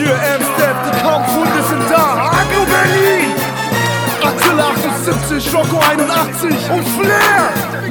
Yeah, M-Step, die Kampfhunde sind da. Agro Berlin! Attila 78, Rocco 81 und Flair!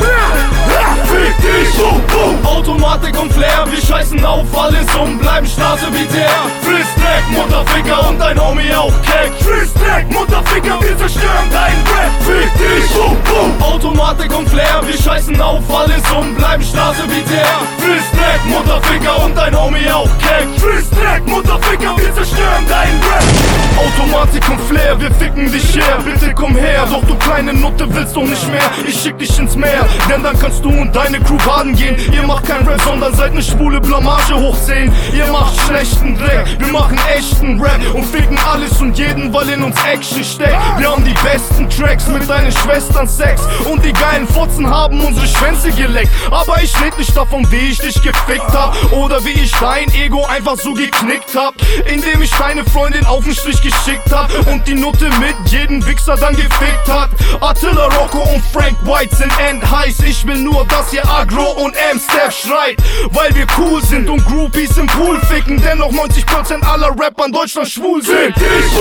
Fick dich, Automatik und Flair, wir scheißen auf alles und bleiben Straße wie der. Friss-Dreck, Mutterficker und dein Homie auch keck. Friss-Dreck, Mutterficker, wir zerstören dein Rap. Fick dich, Automatik und Flair, wir scheißen auf alles und bleiben Straße wie der. Friss-Dreck, Mutterficker und dein Homie auch keck. Friss-Dreck, Mutterficker, wir zerstören dein Rap. Automatik und Flair, wir ficken dich her, bitte komm her. Doch du kleine Nutte willst doch nicht mehr, ich schick dich ins Meer. Denn dann kannst du und deine Crew baden gehen. Ihr macht kein Rap, sondern seid ne schwule Blamage hochsehen. Ihr macht schlechten Dreck, wir machen echten Rap und ficken alles und jeden, weil in uns Action steckt. Wir haben die besten Tracks mit deinen Schwestern Sex und die geilen Fotzen haben unsere Schwänze geleckt. Aber ich red nicht davon, wie ich dich gefickt hab oder wie ich dein Ego einfach so geknickt hab, indem ich deine Freundin auf den Strich geschickt hab und die Nutte mit jedem Wichser dann gefickt hat. Attila, Rocco und Frank White sind endheiß. Ich will nur, dass ihr Agro und M-Step schreit, weil wir cool sind und Groupies im Pool ficken. Dennoch 90% aller Rapper in Deutschland schwul sind.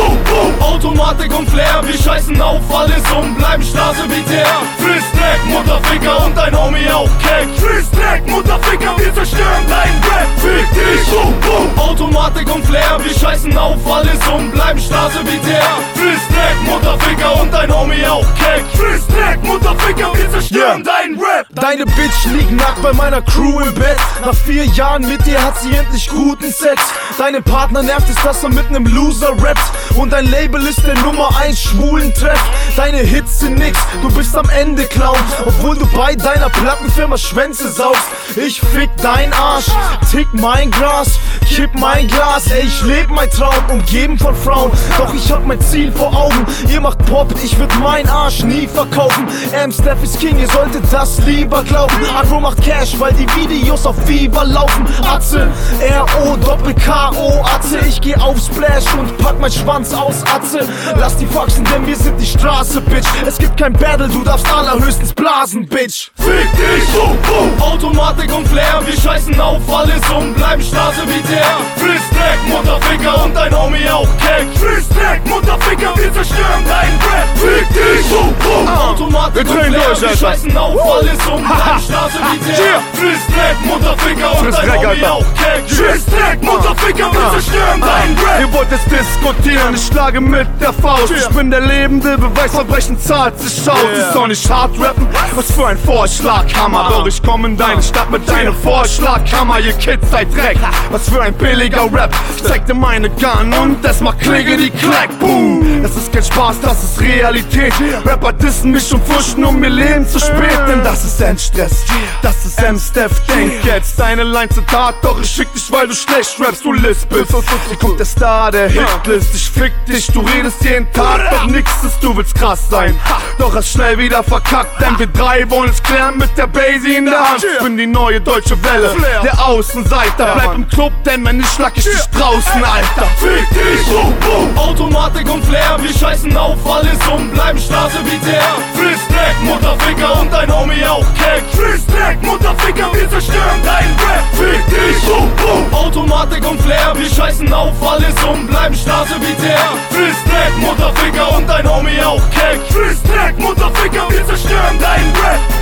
Automatik und Flair, wir scheißen auf alles und bleiben Straße wie der. Friss-Dreck, Mutterficker und dein Homie auch keck. Friss-Dreck, Mutterficker, wir zerstören dein Rap. Fick dich, Automatik und Flair, wir scheißen auf alles und bleiben Straße wie der. Friss-Dreck, Mutterficker und dein Homie auch keck. Friss-Dreck, Mutterficker, wir zerstören dein Rap. Deine Bitch liegt nackt bei meiner Crew im Bett. Nach 4 Jahren mit dir hat sie endlich guten Sex. Deine Partner nervt es, dass er mit nem Loser rappt. Und dein Label ist der Nummer 1 schwulen Treff. Deine Hits sind nix, du bist am Ende Clown. Obwohl du bei deiner Plattenfirma Schwänze saugst. Ich fick dein Arsch, tick mein Gras, kipp mein Glas. Ey, ich leb mein Traum, umgeben von Frauen. Doch ich hab mein Ziel vor Augen. Ihr macht Pop, ich würd mein Arsch nie verkaufen. M-Step ist King, ihr solltet das lieber glauben. Agro macht Cash, weil die Videos auf Viva laufen. Atze, R-O-Doppel-K-O, Atze. Ich geh auf Splash und pack mein Schwanz aus, Atze. Lass die Faxen, denn wir sind die Straße, Bitch. Es gibt kein Battle, du darfst allerhöchstens blasen, Bitch. Fick dich, Automatik und Flair, wir scheißen auf alles und bleiben Straße wie der. Friss-Dreck, Mutterficker und dein Homie auch keck. Friss-Dreck, Mutterficker, wir zerstören dein Rap. Fick dich, Automatik und Flair, wir scheißen auf alles und bleiben Straße wie der. Friss-Dreck, Mutterficker und dein Homie auch keck. Friss-Dreck, Mutterficker, wir zerstören dein Rap. Ihr wollt es diskutieren, ich schlage mit der Faust. Ich bin der lebende Beweis, Verbrechen zahlt sich aus. Ich soll nicht hart rappen, was für ein Vorschlaghammer. Doch ich komm in deine Stadt mit deinem Vorschlaghammer. Ihr Kids seid Dreck, was für ein billiger Rap. Ich zeig dir meine Gun und das macht Klickety-Klack, boom. Das ist kein Spaß, das ist Realität. Rapper dissen mich und fürchten um ihr Leben zu spät. Denn das ist Endstress, das ist M-Step. Denk jetzt deine Line Zitat, doch ich schick dich, weil du schlecht rappst, du lispelst. Hier kommt der Star der Hitlist, ich fick dich, du redest jeden Tag, doch nix ist, du willst krass sein. Doch hast schnell wieder verkackt, denn wir drei wollen es klären mit der Basie in der Hand. Ich bin die neue deutsche Welle, der Außenseiter. Bleib im Club, denn wenn nicht schlag ich dich draußen, Alter. Fick dich, Automatik und Flair, wir scheißen auf alles und bleiben Straße wie der. Friss-Dreck, Mutterficker und dein Homie auch keck. Friss-Dreck, Mutterficker, wir zerstören dein Rap. Fick dich, Automatik und Flair, wir scheißen auf alles und bleiben Straße wie der. Friss-Dreck, Mutterficker und dein Homie auch keck. Friss-Dreck, Mutterficker, wir zerstören dein Rap.